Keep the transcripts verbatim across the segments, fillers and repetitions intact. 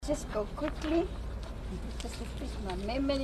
Just go quickly, just refresh my memory.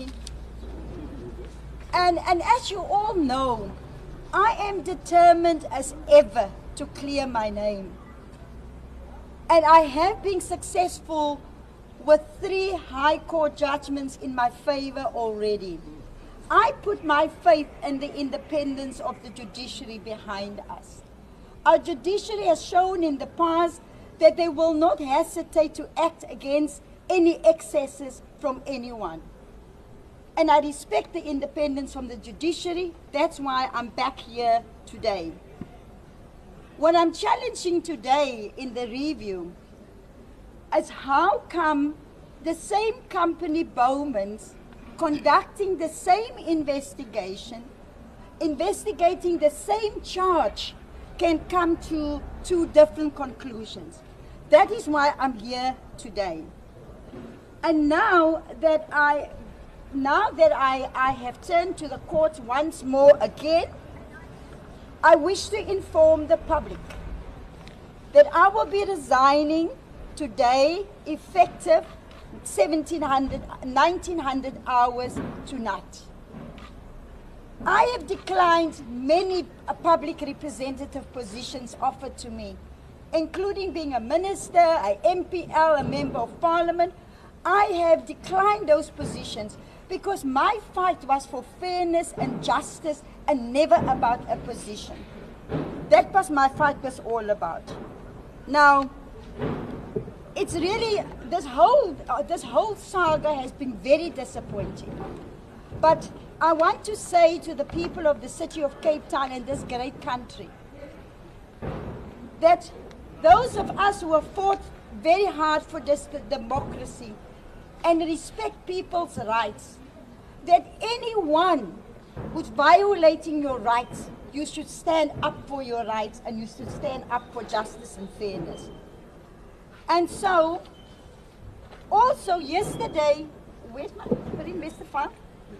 And, and as you all know, I am determined as ever to clear my name. And I have been successful with three High Court judgments in my favor already. I put my faith in the independence of the judiciary behind us. Our judiciary has shown in the past that they will not hesitate to act against any excesses from anyone. And I respect the independence from the judiciary. That's why I'm back here today. What I'm challenging today in the review is how come the same company, Bowmans, conducting the same investigation, investigating the same charge, can come to two different conclusions. That is why I'm here today. And now that I, now that I, I have turned to the court once more again, I wish to inform the public that I will be resigning today, effective seventeen hundred, nineteen hundred hours tonight. I have declined many public representative positions offered to me, including being a minister, an M P L, a member of parliament. I have declined those positions because my fight was for fairness and justice and never about a position. That was my fight was all about. Now, it's really, this whole, uh, this whole saga has been very disappointing. But I want to say to the people of the city of Cape Town and this great country that those of us who have fought very hard for this democracy and respect people's rights, that anyone who's violating your rights, you should stand up for your rights and you should stand up for justice and fairness. And so, also yesterday, where's my, put in Mister Funk?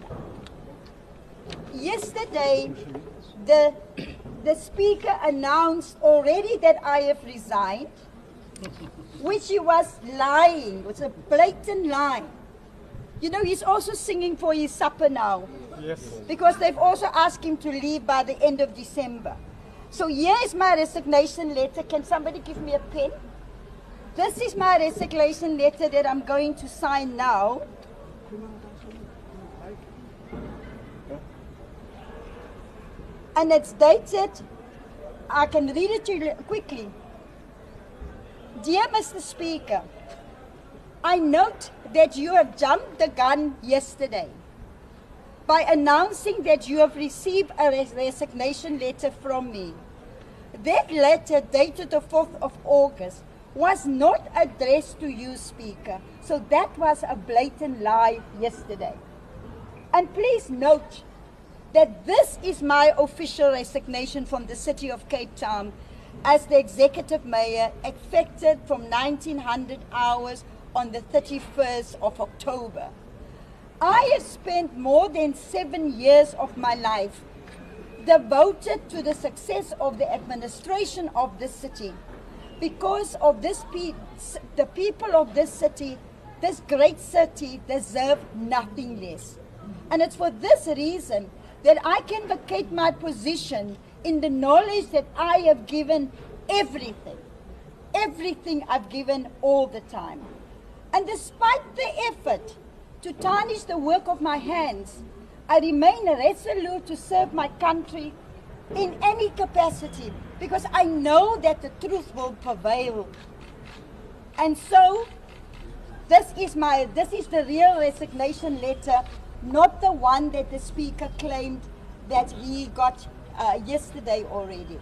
Yesterday, the, the speaker announced already that I have resigned, which he was lying. It was a blatant lie. You know, he's also singing for his supper now. Yes. Because they've also asked him to leave by the end of December. So here is my resignation letter. Can somebody give me a pen? This is my resignation letter that I'm going to sign now. And it's dated, I can read it to you quickly. Dear Mister Speaker, I note that you have jumped the gun yesterday by announcing that you have received a res resignation letter from me. That letter, dated the fourth of August, was not addressed to you, Speaker. So that was a blatant lie yesterday. And please note that this is my official resignation from the city of Cape Town as the executive mayor, effective from nineteen hundred hours on the thirty-first of October. I have spent more than seven years of my life devoted to the success of the administration of this city. Because of this, pe the people of this city, this great city, deserve nothing less. And it's for this reason that I can vacate my position in the knowledge that I have given everything. Everything I've given all the time. And despite the effort to tarnish the work of my hands, I remain resolute to serve my country in any capacity because I know that the truth will prevail. And so, this is my, this is the real resignation letter, not the one that the speaker claimed that he got uh, yesterday already.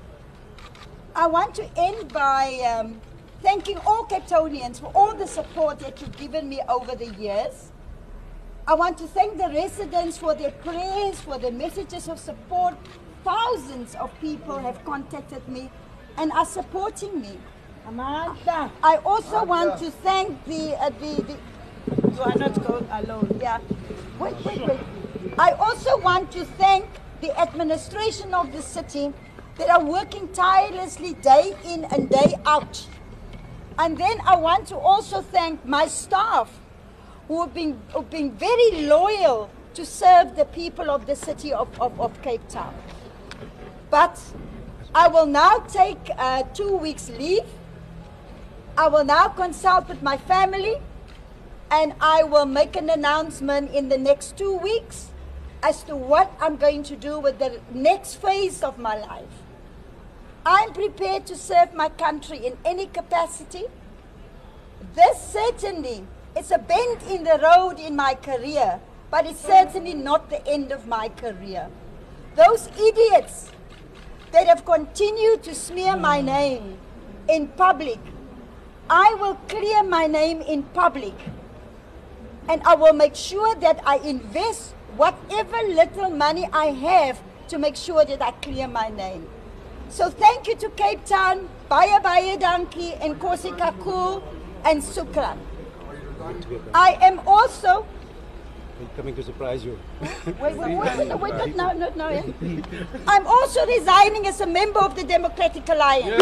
I want to end by um, thanking all Cape Townians for all the support that you've given me over the years. I want to thank the residents for their prayers, for their messages of support. Thousands of people have contacted me and are supporting me. Amanda. I also want to thank the, uh, the, the You are not going alone. yeah. Wait, wait, wait. I also want to thank the administration of the city that are working tirelessly day in and day out And then I want to also thank my staff who have been, who have been very loyal to serve the people of the city of, of, of Cape Town. But I will now take uh, two weeks leave. I will now consult with my family, and I will make an announcement in the next two weeks as to what I'm going to do with the next phase of my life. I'm prepared to serve my country in any capacity. This certainly is a bend in the road in my career, but it's certainly not the end of my career. Those idiots that have continued to smear my name in public, I will clear my name in public, and I will make sure that I invest whatever little money I have to make sure that I clear my name. So thank you to Cape Town, baie baie dankie, en kosi kaku, and sukran. I am also... I'm coming to surprise you. Wait, wait, wait, wait, wait, no, no, no. Yeah. I'm also resigning as a member of the Democratic Alliance.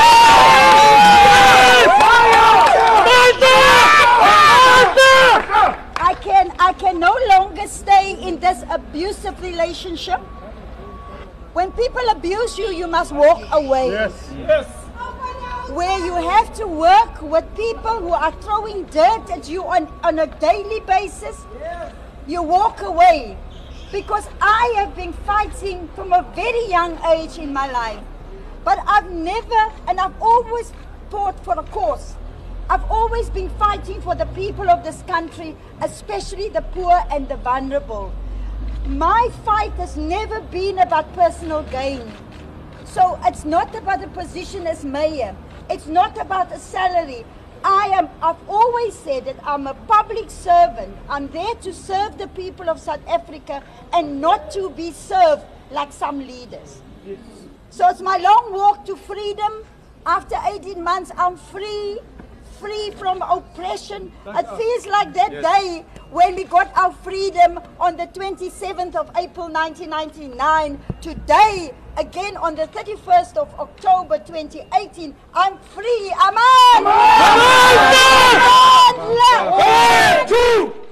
I can, I can no longer stay in this abusive relationship. When people abuse you, you must walk away. Yes. Yes. Where you have to work with people who are throwing dirt at you on, on a daily basis, you walk away. Because I have been fighting from a very young age in my life. But I've never, and I've always fought for a cause. I've always been fighting for the people of this country, especially the poor and the vulnerable. My fight has never been about personal gain. So it's not about a position as mayor. It's not about a salary. I am, I've always said that I'm a public servant. I'm there to serve the people of South Africa and not to be served like some leaders. So it's my long walk to freedom. After eighteen months, I'm free, free from oppression. It feels like that day when we got our freedom on the twenty-seventh of April nineteen ninety-nine. Today, again on the thirty-first of October twenty eighteen, I'm free. Aman! Aman! Aman! Aman! Aman!